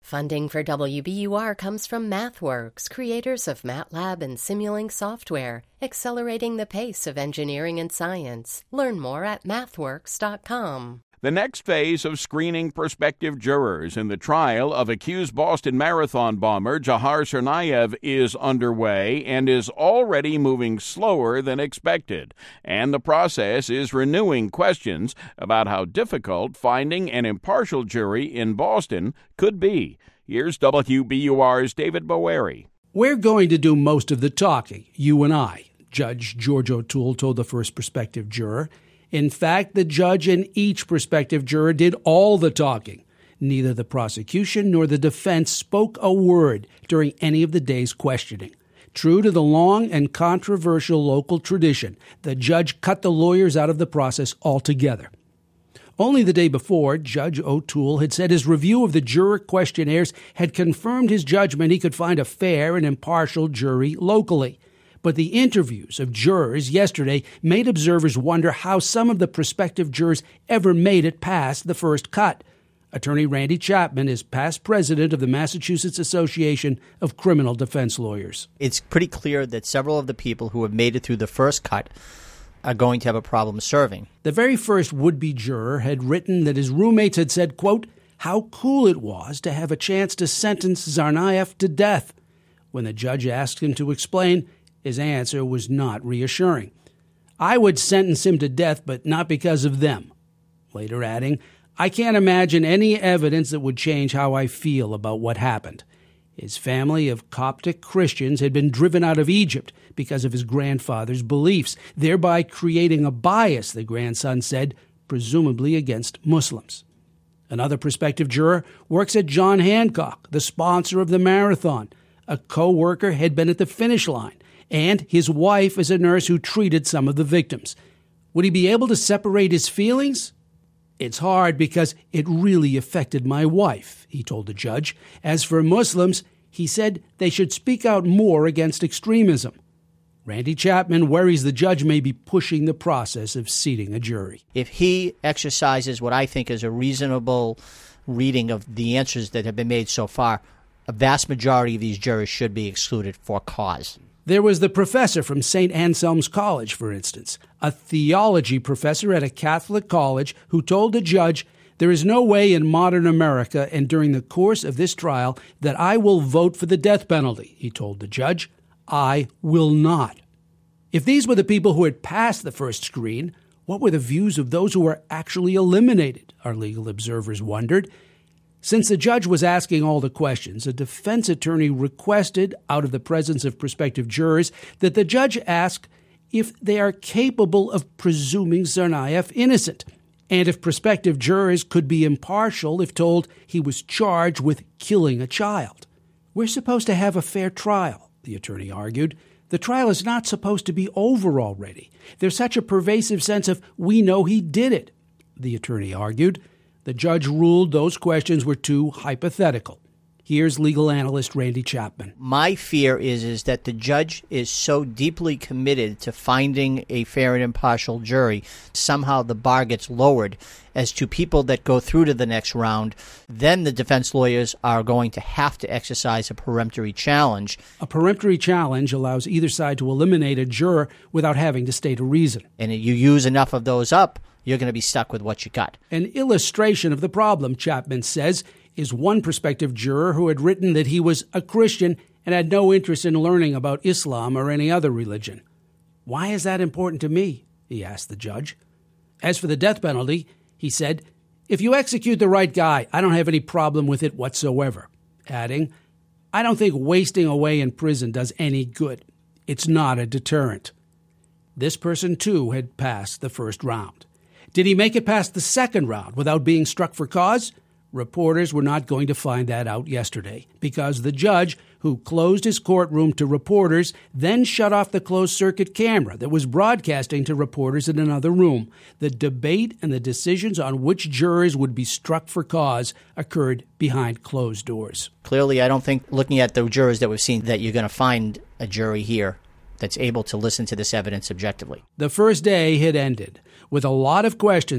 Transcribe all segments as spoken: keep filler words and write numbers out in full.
Funding for W B U R comes from MathWorks, creators of MATLAB and Simulink software, accelerating the pace of engineering and science. Learn more at mathworks dot com. The next phase of screening prospective jurors in the trial of accused Boston Marathon bomber Dzhokhar Tsarnaev is underway and is already moving slower than expected. And the process is renewing questions about how difficult finding an impartial jury in Boston could be. Here's W B U R's David Boeri. We're going to do most of the talking, you and I, Judge George O'Toole told the first prospective juror. In fact, the judge and each prospective juror did all the talking. Neither the prosecution nor the defense spoke a word during any of the day's questioning. True to the long and controversial local tradition, the judge cut the lawyers out of the process altogether. Only the day before, Judge O'Toole had said his review of the juror questionnaires had confirmed his judgment he could find a fair and impartial jury locally. But the interviews of jurors yesterday made observers wonder how some of the prospective jurors ever made it past the first cut. Attorney Randy Chapman is past president of the Massachusetts Association of Criminal Defense Lawyers. It's pretty clear that several of the people who have made it through the first cut are going to have a problem serving. The very first would-be juror had written that his roommates had said, quote, how cool it was to have a chance to sentence Tsarnaev to death. When the judge asked him to explain, his answer was not reassuring. I would sentence him to death, but not because of them. Later adding, I can't imagine any evidence that would change how I feel about what happened. His family of Coptic Christians had been driven out of Egypt because of his grandfather's beliefs, thereby creating a bias, the grandson said, presumably against Muslims. Another prospective juror works at John Hancock, the sponsor of the marathon. A co-worker had been at the finish line, and his wife is a nurse who treated some of the victims. Would he be able to separate his feelings? It's hard because it really affected my wife, he told the judge. As for Muslims, he said they should speak out more against extremism. Randy Chapman worries the judge may be pushing the process of seating a jury. If he exercises what I think is a reasonable reading of the answers that have been made so far, a vast majority of these jurors should be excluded for cause. There was the professor from Saint Anselm's College, for instance, a theology professor at a Catholic college who told the judge, there is no way in modern America and during the course of this trial that I will vote for the death penalty, he told the judge. I will not. If these were the people who had passed the first screen, what were the views of those who were actually eliminated, our legal observers wondered. Since the judge was asking all the questions, a defense attorney requested, out of the presence of prospective jurors, that the judge ask if they are capable of presuming Tsarnaev innocent, and if prospective jurors could be impartial if told he was charged with killing a child. We're supposed to have a fair trial, the attorney argued. The trial is not supposed to be over already. There's such a pervasive sense of, we know he did it, the attorney argued. The judge ruled those questions were too hypothetical. Here's legal analyst Randy Chapman. My fear is, is that the judge is so deeply committed to finding a fair and impartial jury, somehow the bar gets lowered as to people that go through to the next round. Then the defense lawyers are going to have to exercise a peremptory challenge. A peremptory challenge allows either side to eliminate a juror without having to state a reason. And you use enough of those up, you're going to be stuck with what you got. An illustration of the problem, Chapman says, is one prospective juror who had written that he was a Christian and had no interest in learning about Islam or any other religion. Why is that important to me? He asked the judge. As for the death penalty, he said, if you execute the right guy, I don't have any problem with it whatsoever. Adding, I don't think wasting away in prison does any good. It's not a deterrent. This person, too, had passed the first round. Did he make it past the second round without being struck for cause? Reporters were not going to find that out yesterday because the judge, who closed his courtroom to reporters, then shut off the closed-circuit camera that was broadcasting to reporters in another room. The debate and the decisions on which jurors would be struck for cause occurred behind closed doors. Clearly, I don't think, looking at the jurors that we've seen, that you're going to find a jury here that's able to listen to this evidence objectively. The first day had ended with a lot of questions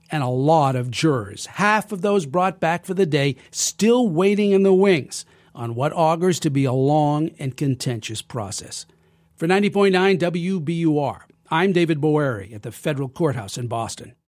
and a lot of jurors, half of those brought back for the day, still waiting in the wings on what augurs to be a long and contentious process. For ninety point nine W B U R, I'm David Boeri at the Federal Courthouse in Boston.